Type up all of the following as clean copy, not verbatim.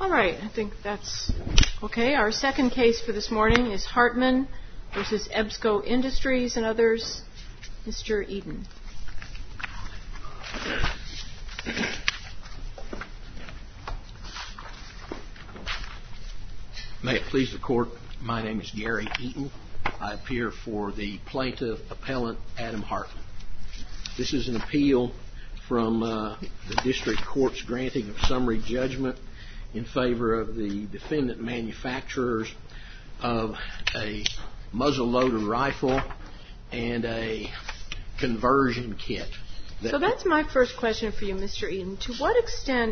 All right, I think that's okay. Our second case for this morning is Hartman versus EBSCO Industries and others. Mr. Eden. May it please the Court, my name is Gary Eaton. I appear for the plaintiff appellant Adam Hartman. This is an appeal from the district court's granting of summary judgment in favor of the defendant manufacturers of a muzzle-loader rifle and a conversion kit. So that's my first question for you, Mr. Eden. To what extent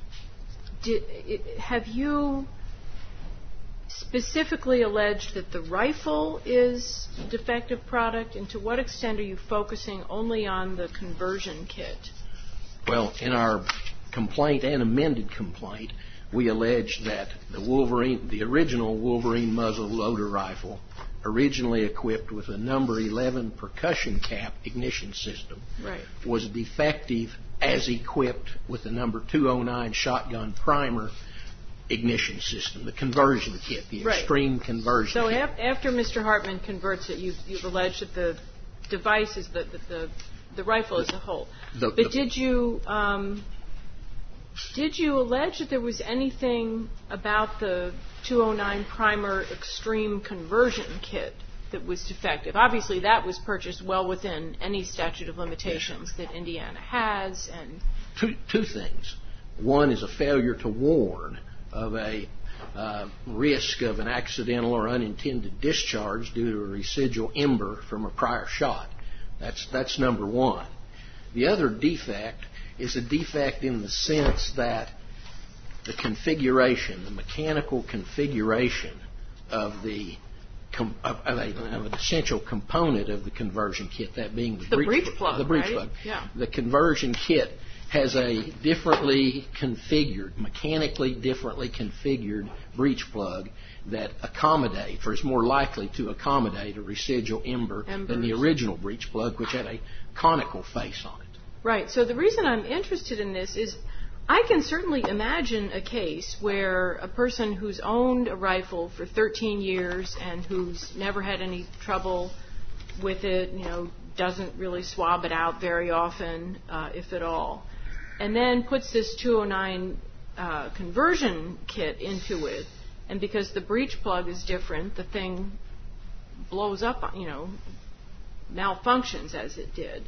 have you specifically alleged that the rifle is a defective product, and to what extent are you focusing only on the conversion kit? Well, in our complaint and amended complaint, we allege that the original Wolverine muzzle-loader rifle, originally equipped with a number 11 percussion cap ignition system, was defective as equipped with the number 209 shotgun primer ignition system, the conversion kit, the extreme conversion kit. So after Mr. Hartman converts it, you've alleged that the device is the rifle as a whole. But did you allege that there was anything about the 209 primer extreme conversion kit that was defective? Obviously, that was purchased well within any statute of limitations that Indiana has. And two things. One is a failure to warn of a risk of an accidental or unintended discharge due to a residual ember from a prior shot. That's number one. The other defect is a defect in the sense that the configuration, the mechanical configuration of an essential component of the conversion kit, that being the breech plug. The breech plug. Yeah. The conversion kit has a mechanically differently configured breech plug that accommodates, or is more likely to accommodate, a residual ember than the original breech plug, which had a conical face on it. Right. So the reason I'm interested in this is I can certainly imagine a case where a person who's owned a rifle for 13 years and who's never had any trouble with it, doesn't really swab it out very often, if at all, and then puts this 209 conversion kit into it, and because the breech plug is different, the thing blows up, malfunctions as it did.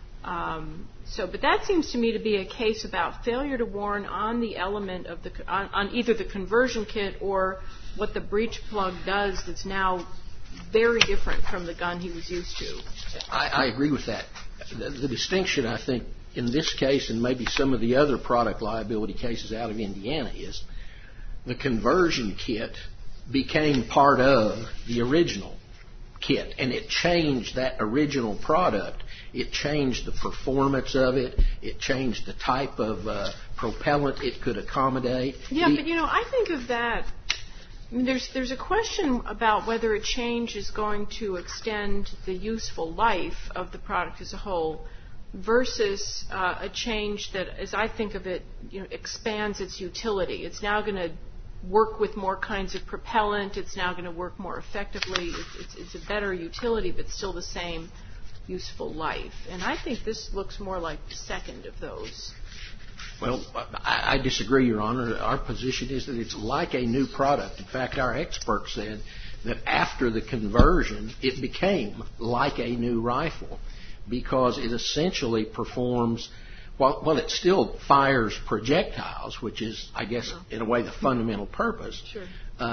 But that seems to me to be a case about failure to warn on the element of on either the conversion kit or what the breech plug does that's now very different from the gun he was used to. I agree with that. The distinction, I think, in this case and maybe some of the other product liability cases out of Indiana is the conversion kit became part of the original kit, and it changed that original product. It changed the performance of it. It changed the type of propellant it could accommodate. Yeah, but I think of that. I mean, there's a question about whether a change is going to extend the useful life of the product as a whole versus a change that, as I think of it, expands its utility. It's now going to work with more kinds of propellant. It's now going to work more effectively. It's a better utility, but still the same useful life. And I think this looks more like the second of those. Well, I disagree, Your Honor. Our position is that it's like a new product. In fact, our expert said that after the conversion, it became like a new rifle because it essentially performs, well, it still fires projectiles, which is, I guess, in a way, the fundamental purpose. Sure.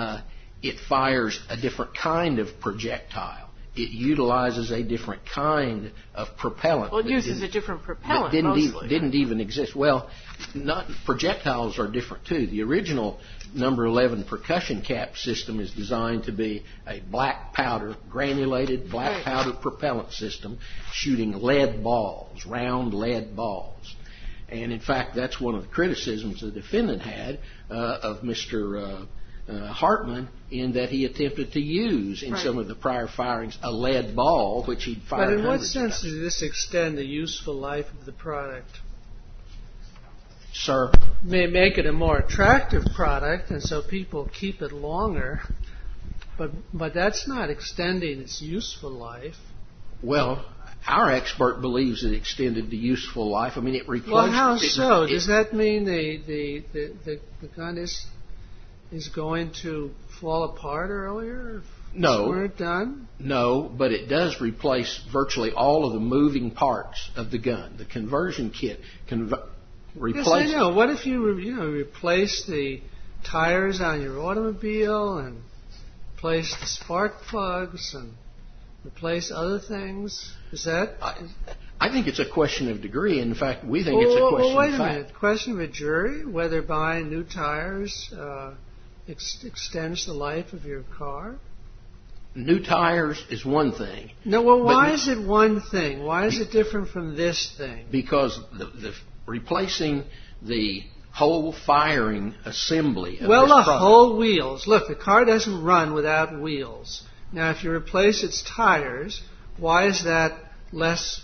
It fires a different kind of projectile. It utilizes a different kind of propellant. Well, it uses a different propellant, didn't even exist. Well, projectiles are different, too. The original number 11 percussion cap system is designed to be a black powder, granulated black powder propellant system shooting lead balls, round lead balls. And, in fact, that's one of the criticisms the defendant had of Mr. Hartman, in that he attempted to use in some of the prior firings a lead ball, which he'd fired. But in what sense does this extend the useful life of the product? Sir? May make it a more attractive product, and so people keep it longer. But that's not extending its useful life. Well, our expert believes it extended the useful life. I mean, it replaced... Well, how so? Does that mean the gun is going to fall apart earlier? No. We're done? No, but it does replace virtually all of the moving parts of the gun. The conversion kit replace... Yes, I know. What if you replace the tires on your automobile and replace the spark plugs and replace other things? Is that... I think it's a question of degree. In fact, we think it's a question wait of a fact. minute. Question of a jury, whether buying new tires extends the life of your car? New tires is one thing. No, well, why is it one thing? Why is it different from this thing? Because the replacing the whole firing assembly of well, this the product. whole wheels. Look, the car doesn't run without wheels. Now, if you replace its tires, why is that less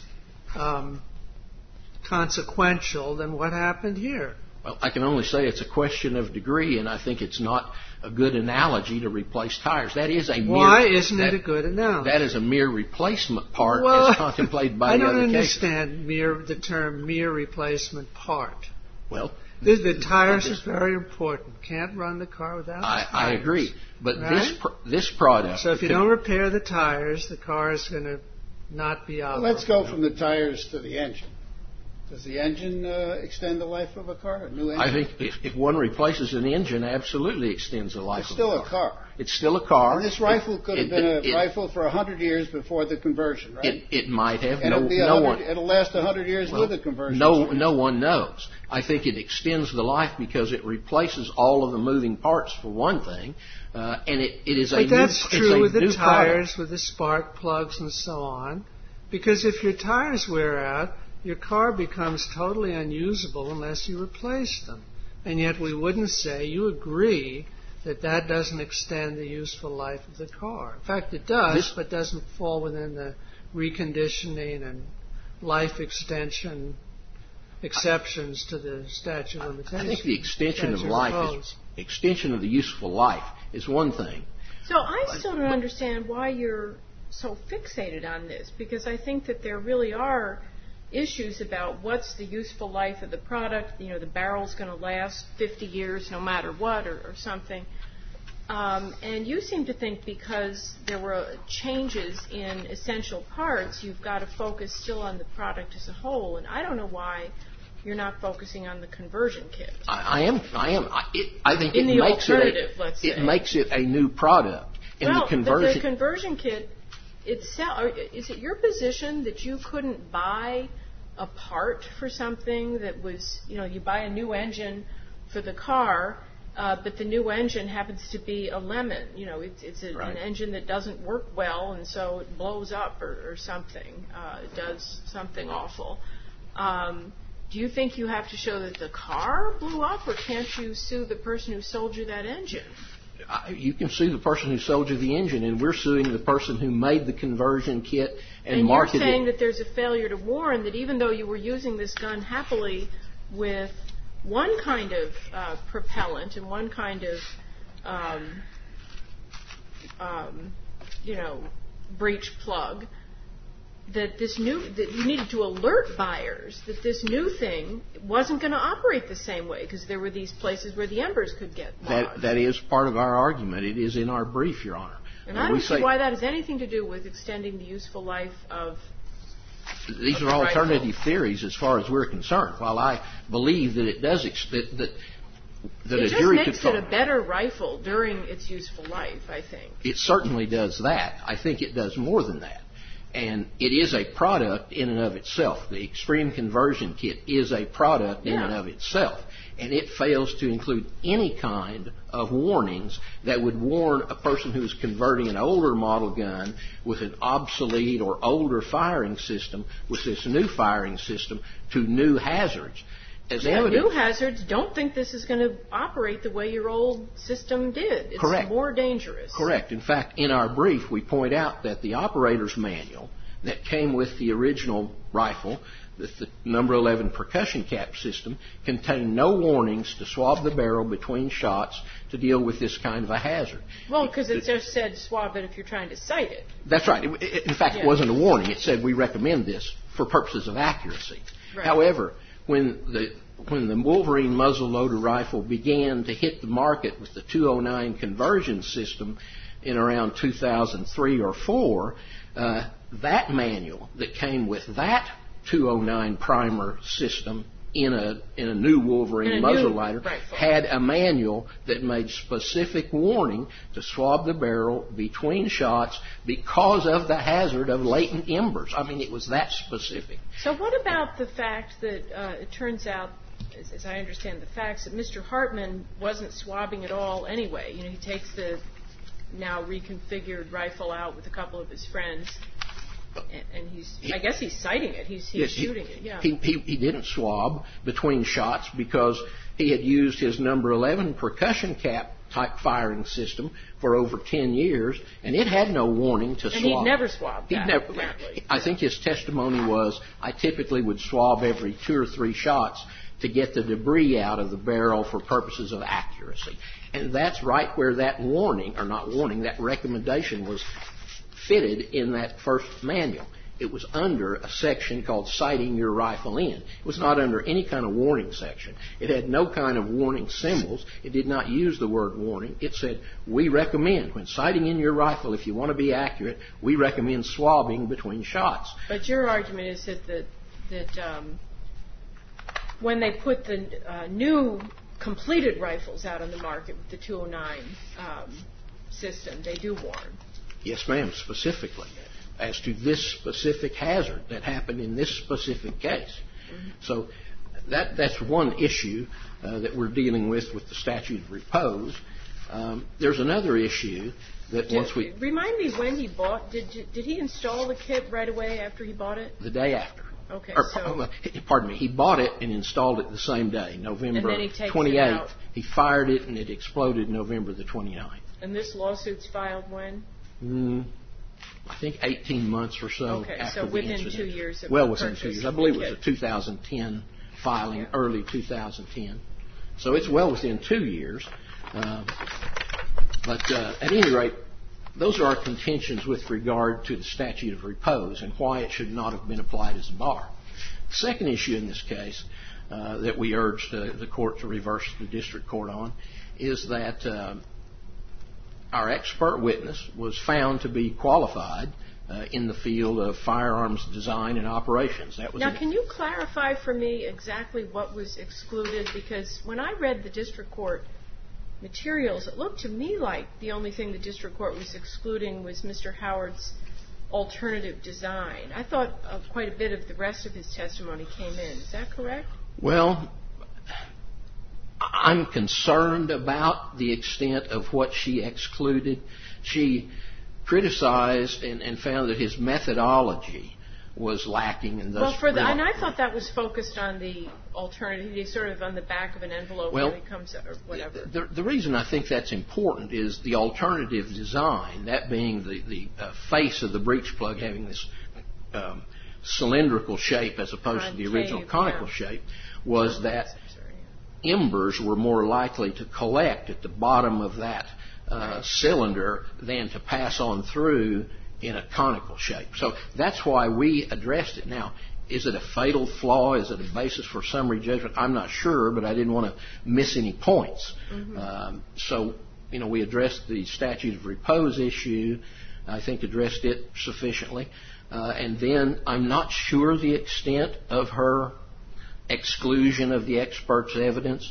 consequential than what happened here? Well, I can only say it's a question of degree, and I think it's not a good analogy to replace tires. That is a mere... Why isn't it a good analogy? That is a mere replacement part as contemplated by I the other don't cases. understand the term mere replacement part. Well, the tires are very important. Can't run the car without the tires. I agree. But right? this product... So if you don't repair the tires, the car is going to not be operable. Let's go from the tires to the engine. Does the engine extend the life of a car? A new engine? I think if one replaces an engine, absolutely extends the life of a car. It's still a car. It's still a car. And this rifle could have been a rifle for 100 years before the conversion, right? It might have. And it'll last 100 years with the conversion. No one knows. I think it extends the life because it replaces all of the moving parts, for one thing, and it is a new But that's true with the tires, product. with the spark plugs, and so on. Because if your tires wear out, your car becomes totally unusable unless you replace them. And yet we wouldn't say, you agree that that doesn't extend the useful life of the car. In fact, it does, but doesn't fall within the reconditioning and life extension exceptions to the statute of limitations. I think the extension of life extension of the useful life is one thing. So I still don't understand why you're so fixated on this, because I think that there really are issues about what's the useful life of the product. You know, the barrel's going to last 50 years no matter what, or something. And you seem to think because there were changes in essential parts, you've got to focus still on the product as a whole. And I don't know why you're not focusing on the conversion kit. I am. I think in it the makes alternative, let's say. It makes it a new product. Well, the conversion kit itself, is it your position that you couldn't buy a part for something that was, you buy a new engine for the car, but the new engine happens to be a lemon. It's an engine that doesn't work well, and so it blows up or something. It does something awful. Do you think you have to show that the car blew up, or can't you sue the person who sold you that engine? You can sue the person who sold you the engine, and we're suing the person who made the conversion kit and marketed it. And you're saying that there's a failure to warn, that even though you were using this gun happily with one kind of propellant and one kind of, breech plug, that you needed to alert buyers that this new thing wasn't going to operate the same way, because there were these places where the embers could get lodged. That is part of our argument. It is in our brief, Your Honor. And I don't see why that has anything to do with extending the useful life of these are alternative theories as far as we're concerned. While I believe that it does that a jury could... It just makes it a better rifle during its useful life, I think. It certainly does that. I think it does more than that. And it is a product in and of itself. The Extreme Conversion Kit is a product in and of itself. And it fails to include any kind of warnings that would warn a person who's converting an older model gun with an obsolete or older firing system with this new firing system to new hazards. New hazards don't think this is going to operate the way your old system did. It's Correct. More dangerous. Correct. In fact, in our brief, we point out that the operator's manual that came with the original rifle that the number 11 percussion cap system contained no warnings to swab the barrel between shots to deal with this kind of a hazard. Well, because it just said swab it if you're trying to sight it. That's right. In fact, it wasn't a warning. It said we recommend this for purposes of accuracy. Right. However, when the Wolverine muzzleloader rifle began to hit the market with the 209 conversion system in around 2003 or 4, that manual that came with that 209 primer system in a new Wolverine muzzleloader had a manual that made specific warning to swab the barrel between shots because of the hazard of latent embers. I mean, it was that specific. So what about the fact that it turns out, as I understand the facts, that Mr. Hartman wasn't swabbing at all anyway? You know, he takes the now reconfigured rifle out with a couple of his friends, and I guess he's sighting it. He's shooting it. Yeah. He didn't swab between shots because he had used his number 11 percussion cap type firing system for over 10 years, and it had no warning to swab. And he'd never swabbed that, I think his testimony was, I typically would swab every 2 or 3 shots to get the debris out of the barrel for purposes of accuracy. And that's right where that that recommendation was fitted in that first manual. It was under a section called sighting your rifle in. It was not under any kind of warning section. It had no kind of warning symbols. It did not use the word warning. It said, we recommend, when sighting in your rifle, if you want to be accurate, we recommend swabbing between shots. But your argument is that when they put the new completed rifles out on the market with the 209 system, they do warn. Yes, ma'am, specifically, as to this specific hazard that happened in this specific case. Mm-hmm. So that's one issue that we're dealing with the statute of repose. There's another issue that Remind me when he bought, did he install the kit right away after he bought it? The day after. Okay, pardon me, he bought it and installed it the same day, November 28th. He fired it and it exploded November the 29th. And this lawsuit's filed when? I think 18 months or so after the within incident. 2 years of well within 2 years. I believe it was a 2010 filing, early 2010. So it's well within 2 years. But at any rate, those are our contentions with regard to the statute of repose and why it should not have been applied as a bar. The second issue in this case that we urged the court to reverse the district court on is that our expert witness was found to be qualified in the field of firearms design and operations. Now, can you clarify for me exactly what was excluded? Because when I read the district court materials, it looked to me like the only thing the district court was excluding was Mr. Howard's alternative design. I thought quite a bit of the rest of his testimony came in. Is that correct? Well, I'm concerned about the extent of what she excluded. She criticized and found that his methodology was lacking, and thus. And I thought that was focused on the alternative. He's sort of on the back of an envelope when it comes or whatever. The reason I think that's important is the alternative design, that being the face of the breech plug having this cylindrical shape as opposed to the original conical shape, was that embers were more likely to collect at the bottom of that cylinder than to pass on through in a conical shape. So that's why we addressed it. Now, is it a fatal flaw? Is it a basis for summary judgment? I'm not sure, but I didn't want to miss any points. Mm-hmm. So, we addressed the statute of repose issue. I think addressed it sufficiently. And then I'm not sure the extent of her exclusion of the expert's evidence.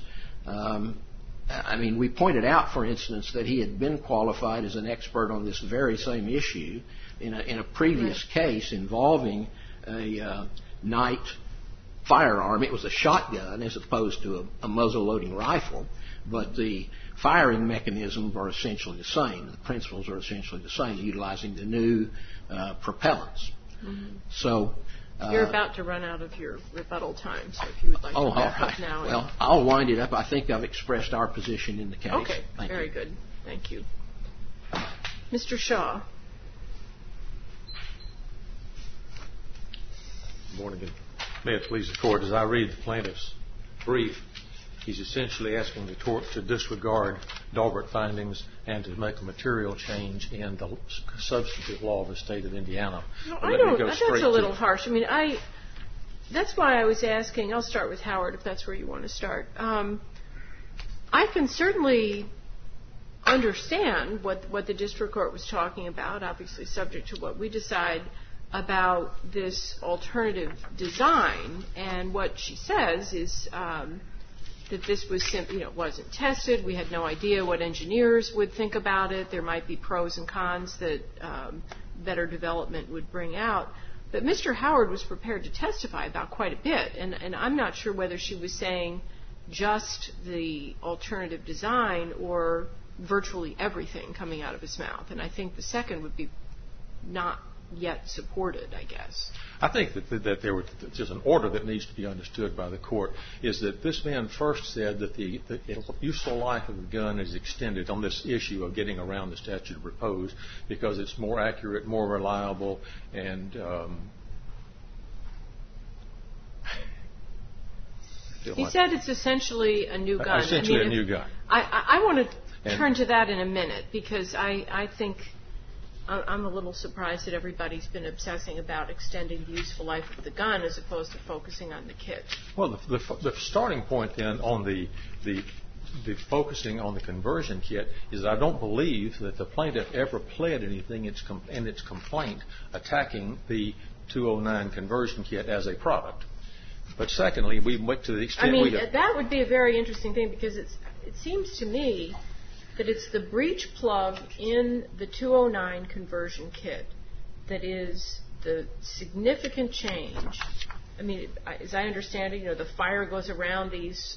We pointed out, for instance, that he had been qualified as an expert on this very same issue in a previous case involving a night firearm. It was a shotgun as opposed to a muzzle-loading rifle, but the firing mechanisms are essentially the same. The principles are essentially the same, utilizing the new propellants. Mm-hmm. So. You're about to run out of your rebuttal time, so if you would like to wrap up now. Well, I'll wind it up. I think I've expressed our position in the case. Okay, very good. Thank you. Mr. Shaw. Good morning. May it please the Court, as I read the plaintiff's brief, he's essentially asking the Court to disregard Daubert findings and to make a material change in the substantive law of the state of Indiana. No, I don't. That's a little harsh. I mean, that's why I was asking. I'll start with Howard if that's where you want to start. I can certainly understand what the district court was talking about, obviously subject to what we decide about this alternative design. And what she says is that this was simply, wasn't tested. We had no idea what engineers would think about it. There might be pros and cons that better development would bring out. But Mr. Howard was prepared to testify about quite a bit, and I'm not sure whether she was saying just the alternative design or virtually everything coming out of his mouth. And I think the second would be not yet supported, I guess. I think that there's an order that needs to be understood by the Court, is that this man first said that the useful life of the gun is extended on this issue of getting around the statute of repose because it's more accurate, more reliable, and he said it's essentially a new gun. Essentially a new gun. I want to turn to that in a minute because I think I'm a little surprised that everybody's been obsessing about extending the useful life of the gun as opposed to focusing on the kit. Well, the starting point then on the focusing on the conversion kit is I don't believe that the plaintiff ever pled anything in its complaint attacking the 209 conversion kit as a product. But secondly, we went to the extent that would be a very interesting thing because it seems to me that it's the breech plug in the 209 conversion kit that is the significant change. I mean, as I understand it, the fire goes around these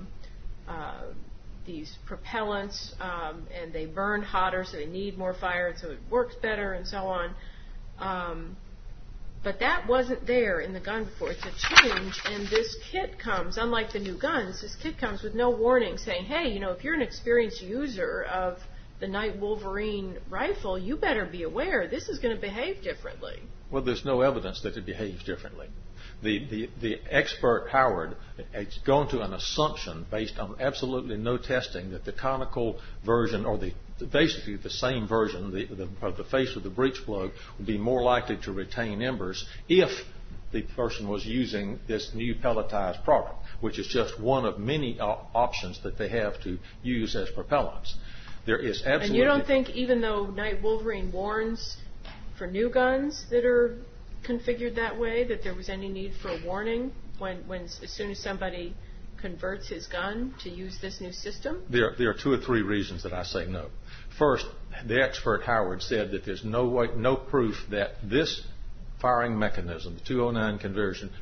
propellants, and they burn hotter, so they need more fire, and so it works better, and so on. But that wasn't there in the gun before. It's a change, and this kit comes, unlike the new guns, this kit comes with no warning saying, hey, if you're an experienced user of the Night Wolverine rifle, you better be aware this is going to behave differently. Well, there's no evidence that it behaves differently. The expert Howard has gone to an assumption based on absolutely no testing that the conical version or basically the same version of the face of the breech plug would be more likely to retain embers if the person was using this new pelletized product, which is just one of many options that they have to use as propellants. There is absolutely. And you don't think even though Night Wolverine warns for new guns that are configured that way, that there was any need for a warning when as soon as somebody converts his gun to use this new system? There are two or three reasons that I say no. First, the expert Howard said that there's no proof that this firing mechanism, the 209 conversion,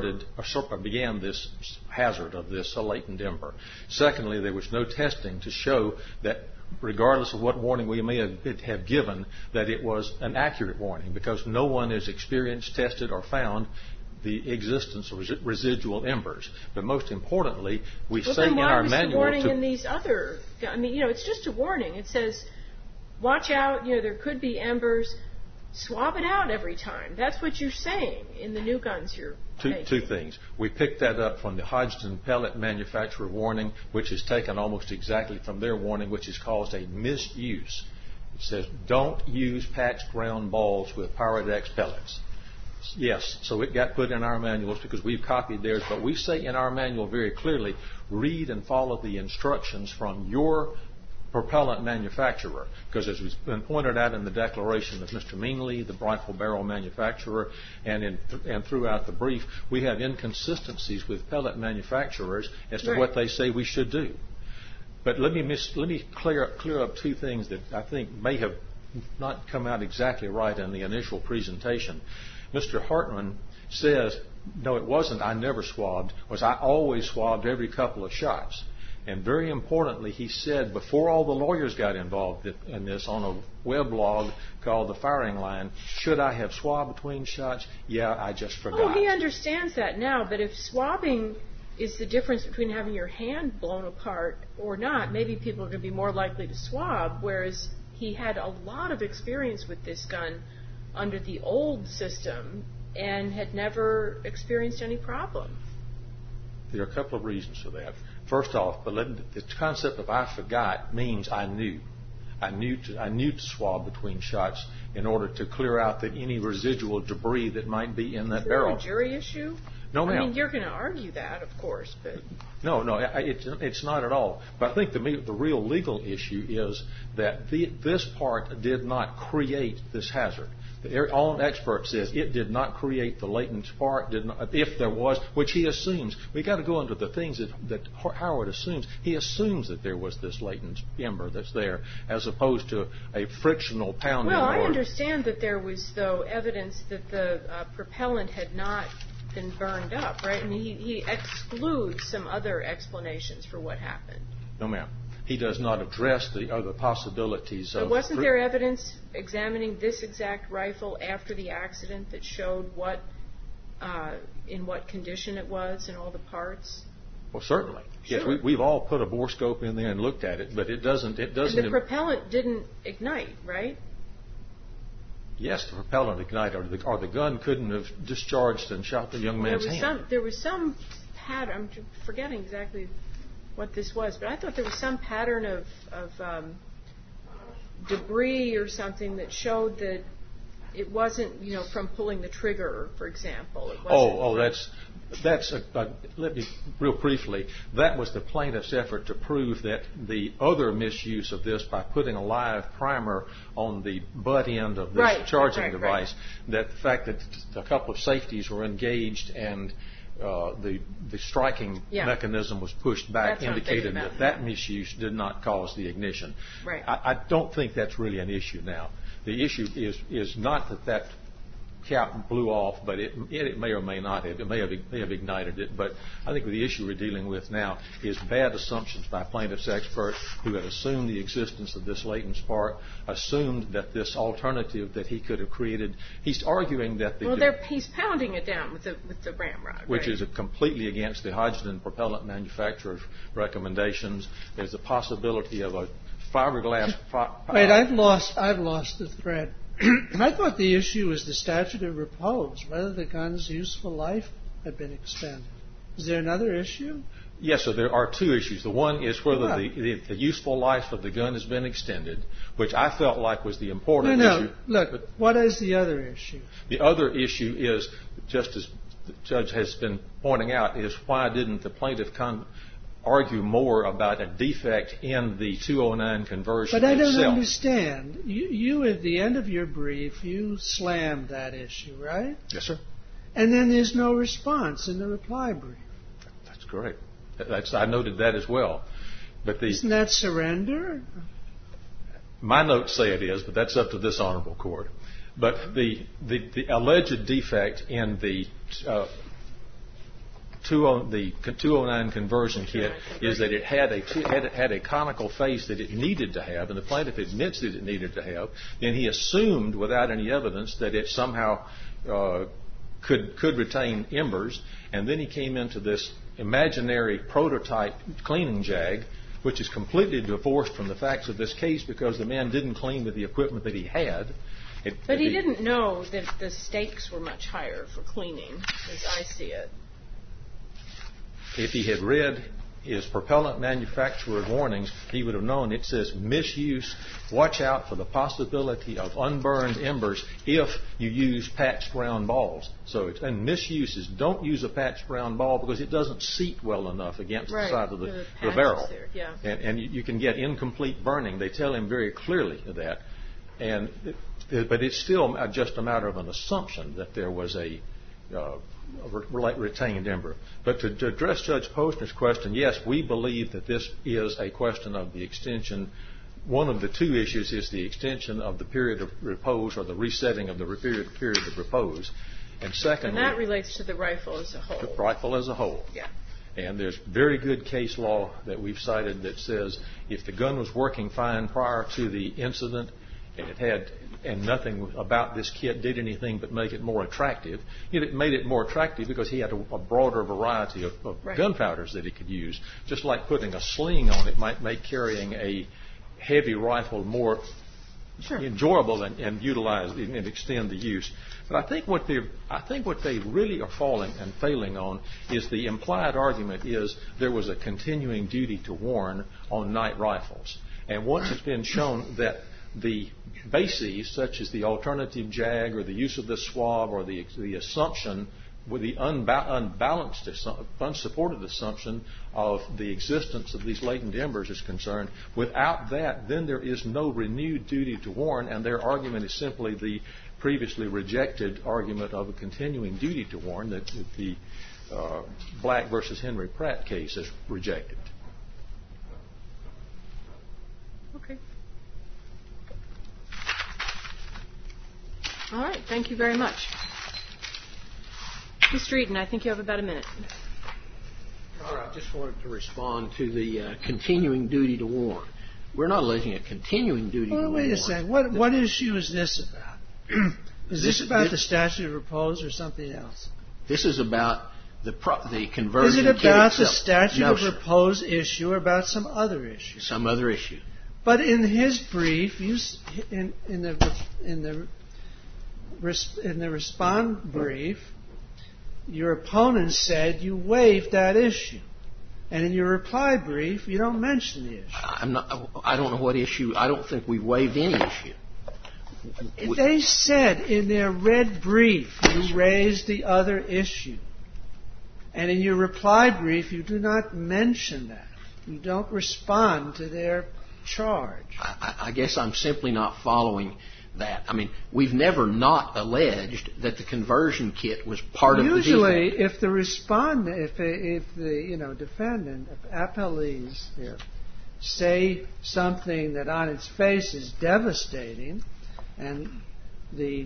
began this hazard of this latent ember. Secondly, there was no testing to show that regardless of what warning we may have given, that it was an accurate warning because no one has experienced, tested, or found the existence of residual embers. But most importantly, we say in our manual... Why was the warning in these other... it's just a warning. It says, watch out, there could be embers. Swab it out every time. That's what you're saying in the new guns you're making. Two things. We picked that up from the Hodgson pellet manufacturer warning, which is taken almost exactly from their warning, which has caused a misuse. It says, don't use patched round balls with Pyrodex pellets. Yes, so it got put in our manuals because we've copied theirs, but we say in our manual very clearly, read and follow the instructions from your propellant manufacturer, because as has been pointed out in the declaration of Mr. Meanley, the rifle barrel manufacturer, and throughout the brief, we have inconsistencies with pellet manufacturers as to what they say we should do. But let me clear up two things that I think may have not come out exactly right in the initial presentation. Mr. Hartman says, no, it wasn't I never swabbed, it was I always swabbed every couple of shots. And very importantly, he said, before all the lawyers got involved in this, on a weblog called The Firing Line, should I have swabbed between shots? Yeah, I just forgot. Oh, he understands that now, but if swabbing is the difference between having your hand blown apart or not, maybe people are going to be more likely to swab, whereas he had a lot of experience with this gun under the old system, and had never experienced any problem. There are a couple of reasons for that. First off, the concept of "I forgot" means I knew. I knew to swab between shots in order to clear out any residual debris that might be in that barrel. Is that a jury issue? No, ma'am. I mean, you're going to argue that, of course, but No, it's not at all. But I think the real legal issue is that this part did not create this hazard. The own expert says it did not create the latent spark, if there was, which he assumes. We've got to go into the things that Howard assumes. He assumes that there was this latent ember that's there, as opposed to a frictional pounding. Well, I understand that there was, though, evidence that the propellant had not been burned up, right? I mean, he excludes some other explanations for what happened. No, ma'am. He does not address the other possibilities. But wasn't there evidence examining this exact rifle after the accident that showed in what condition it was and all the parts? Well, certainly. Sure. Yes, we've all put a borescope in there and looked at it, but it doesn't. And the propellant didn't ignite, right? Yes, the propellant ignited, or the gun couldn't have discharged and shot the young man's hand. There was some pattern. I'm forgetting exactly what this was, but I thought there was some pattern of debris or something that showed that it wasn't, from pulling the trigger, for example. Let me real briefly. That was the plaintiff's effort to prove that the other misuse of this by putting a live primer on the butt end of this charging device. That the fact that a couple of safeties were engaged and the striking mechanism was pushed back indicated that misuse did not cause the ignition. Right. I don't think that's really an issue now. The issue is not that cap blew off, but it may or may not have. It may have ignited it. But I think the issue we're dealing with now is bad assumptions by plaintiff's experts who had assumed the existence of this latent spark, assumed that this alternative that he could have created. He's arguing that he's pounding it down with the ramrod, which is completely against the Hodgdon propellant manufacturer's recommendations. There's a possibility of a fiberglass. Wait, I've lost the thread. I thought the issue was the statute of repose, whether the gun's useful life had been extended. Is there another issue? Yes, so there are two issues. The one is whether the useful life of the gun has been extended, which I felt like was the important issue. Look, what is the other issue? The other issue is, just as the judge has been pointing out, is why didn't the plaintiff argue more about a defect in the 209 conversion itself? But I don't understand. You, at the end of your brief, you slammed that issue, right? Yes, sir. And then there's no response in the reply brief. That's correct. I noted that as well. But isn't that surrender? My notes say it is, but that's up to this honorable court. But the alleged defect in the 209 conversion kit is that it had a conical face that it needed to have, and the plaintiff admits that it needed to have. Then he assumed, without any evidence, that it somehow could retain embers, and then he came into this imaginary prototype cleaning jag, which is completely divorced from the facts of this case because the man didn't clean with the equipment that he had. But he didn't know that the stakes were much higher for cleaning, as I see it. If he had read his propellant manufacturer warnings, he would have known it says misuse. Watch out for the possibility of unburned embers if you use patched round balls. And misuse is don't use a patched round ball because it doesn't seat well enough against the side of the barrel. And you can get incomplete burning. They tell him very clearly that. But it's still just a matter of an assumption that there was a retained ember. But to address Judge Posner's question, yes, we believe that this is a question of the extension. One of the two issues is the extension of the period of repose or the resetting of the period of repose. And secondly, and that relates to the rifle as a whole. The rifle as a whole. Yeah. And there's very good case law that we've cited that says if the gun was working fine prior to the incident and nothing about this kit did anything but make it more attractive. It made it more attractive because he had a broader variety of gunpowders that he could use. Just like putting a sling on it might make carrying a heavy rifle more enjoyable and utilize and extend the use. But I think what they really are failing on is the implied argument is there was a continuing duty to warn on night rifles. And once it's been shown that the bases, such as the alternative JAG or the use of the swab or the assumption, with the unbalanced, unsupported assumption of the existence of these latent embers is concerned, without that, then there is no renewed duty to warn, and their argument is simply the previously rejected argument of a continuing duty to warn that the Black versus Henry Pratt case is rejected. Okay. All right. Thank you very much. Mr. Eden, I think you have about a minute. All right. I just wanted to respond to the continuing duty to warn. We're not alleging a continuing duty to warn. Wait a second. What issue is this about? Is this about the statute of repose or something else? This is about the conversion kit itself. Is it about the statute of repose issue or about some other issue? Some other issue. But in his brief, in the respond brief, your opponent said you waived that issue. And in your reply brief, you don't mention the issue. I don't know what issue. I don't think we waived any issue. They said in their red brief you raised the other issue. And in your reply brief, you do not mention that. You don't respond to their charge. I guess I'm simply not following that. I mean, we've never not alleged that the conversion kit was part of the defect. Usually, if the respondent, if the defendant, if appellees here say something that on its face is devastating, and the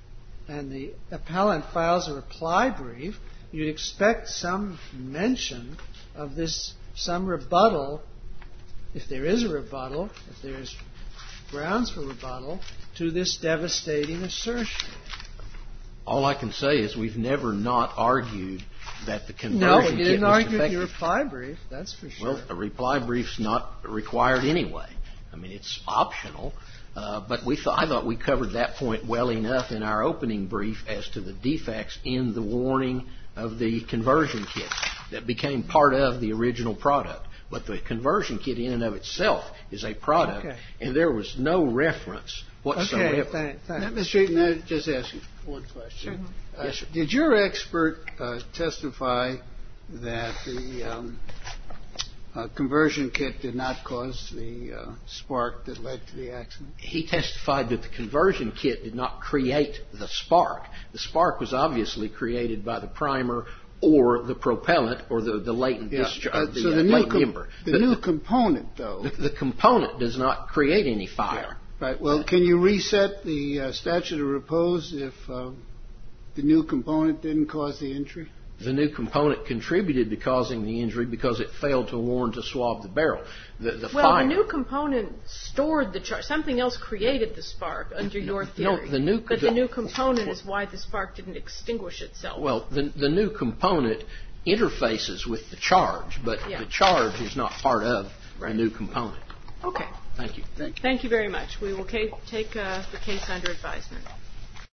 appellant files a reply brief, you'd expect some mention of this, some rebuttal, if there is a rebuttal, if there's grounds for rebuttal, to this devastating assertion. All I can say is we've never not argued that the conversion kit was defective. No, you didn't argue in your reply brief, that's for sure. Well, a reply brief's not required anyway. I mean, it's optional. But I thought we covered that point well enough in our opening brief as to the defects in the warning of the conversion kit that became part of the original product. But the conversion kit in and of itself is a product, and there was no reference whatsoever. Okay, thanks. Mr. Eaton, I just ask you one question. Yes, sir. Did your expert testify that the conversion kit did not cause the spark that led to the accident? He testified that the conversion kit did not create the spark. The spark was obviously created by the primer or the propellant or the latent discharge, so the latent ember. The new component, though. The component does not create any fire. Yeah. Right. Well, can you reset the statute of repose if the new component didn't cause the injury? The new component contributed to causing the injury because it failed to warn to swab the barrel. The new component stored the charge. Something else created the spark under your theory. But the new component is why the spark didn't extinguish itself. Well, the new component interfaces with the charge, but the charge is not part of the new component. Okay. Thank you. Thank you very much. We will take the case under advisement.